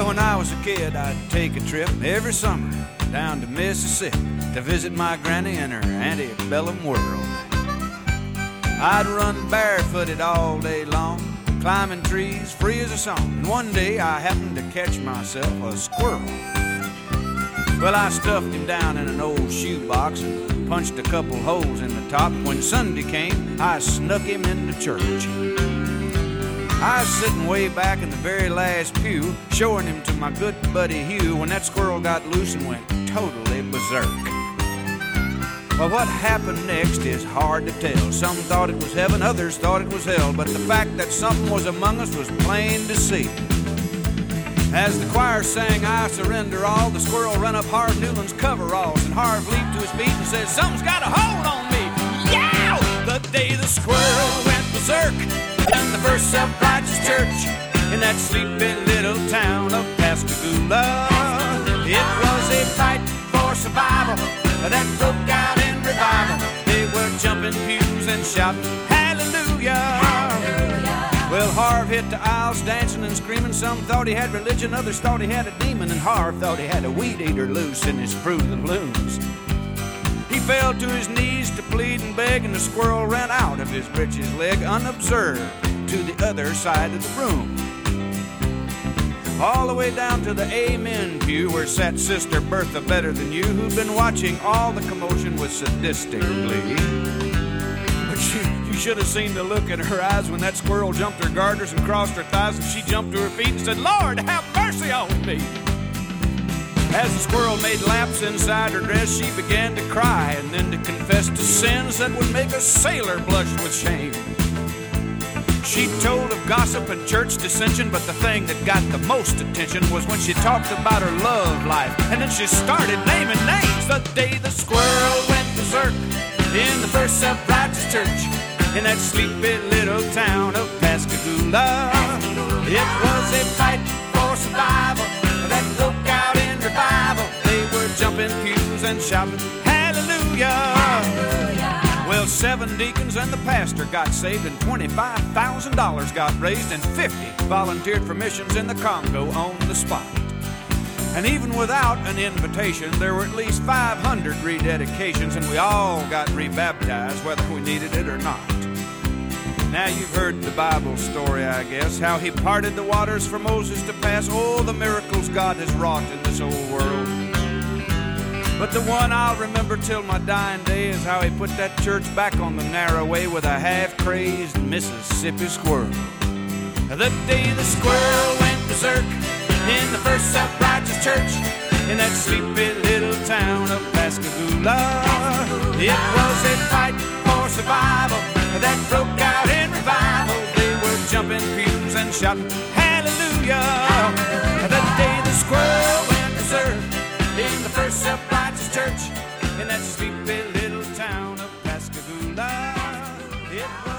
Well, when I was a kid, I'd take a trip every summer down to Mississippi to visit my granny in her antebellum world. I'd run barefooted all day long, climbing trees free as a song. And one day I happened to catch myself a squirrel. Well, I stuffed him down in an old shoebox and punched a couple holes in the top. When Sunday came, I snuck him into church. I was sitting way back in the very last pew, showing him to my good buddy Hugh, when that squirrel got loose and went totally berserk. Well, what happened next is hard to tell. Some thought it was heaven, others thought it was hell, but the fact that something was among us was plain to see. As the choir sang, "I Surrender All," the squirrel ran up Harv Newland's coveralls, and Harv leaped to his feet and said, "Something's got a hold on me." Yow! The day the squirrel went berserk in the First Self-Righteous Church in that sleepy little town of Pascagoula. It was a fight for survival that broke out in revival. They were jumping pews and shouting hallelujah. Well, Harv hit the aisles dancing and screaming. Some thought he had religion, others thought he had a demon, and Harv thought he had a weed eater loose in his Fruit of the Looms. He fell to his knees to plead and beg, and the squirrel ran out of his breeches leg unobserved to the other side of the room. All the way down to the Amen pew where sat Sister Bertha Better Than You, who'd been watching all the commotion with sadistic glee. But you should have seen the look in her eyes when that squirrel jumped her garters and crossed her thighs, and she jumped to her feet and said, "Lord, have mercy on me." As the squirrel made laps inside her dress, she began to cry and then to confess to sins that would make a sailor blush with shame. She told of gossip and church dissension, but the thing that got the most attention was when she talked about her love life, and then she started naming names. The day the squirrel went berserk in the First Self-Righteous Church in that sleepy little town of Pascagoula. It was a fight for survival that broke out in revival. They were jumping pews and shouting hallelujah. Well, 7 deacons and the pastor got saved, and $25,000 got raised, and 50 volunteered for missions in the Congo on the spot. And even without an invitation, there were at least 500 rededications, and we all got rebaptized, whether we needed it or not. Now you've heard the Bible story, I guess, how he parted the waters for Moses to pass. Oh, the miracles God has wrought in this old world. But the one I'll remember till my dying day is how he put that church back on the narrow way with a half-crazed Mississippi squirrel. The day the squirrel went berserk in the First Self-Righteous Church in that sleepy little town of Pascagoula. It was a fight for survival that broke out in revival. They were jumping pews and shouting hallelujah. The day the squirrel went berserk in the First Self-Righteous Church in that sleepy little town of Pascagoula. It was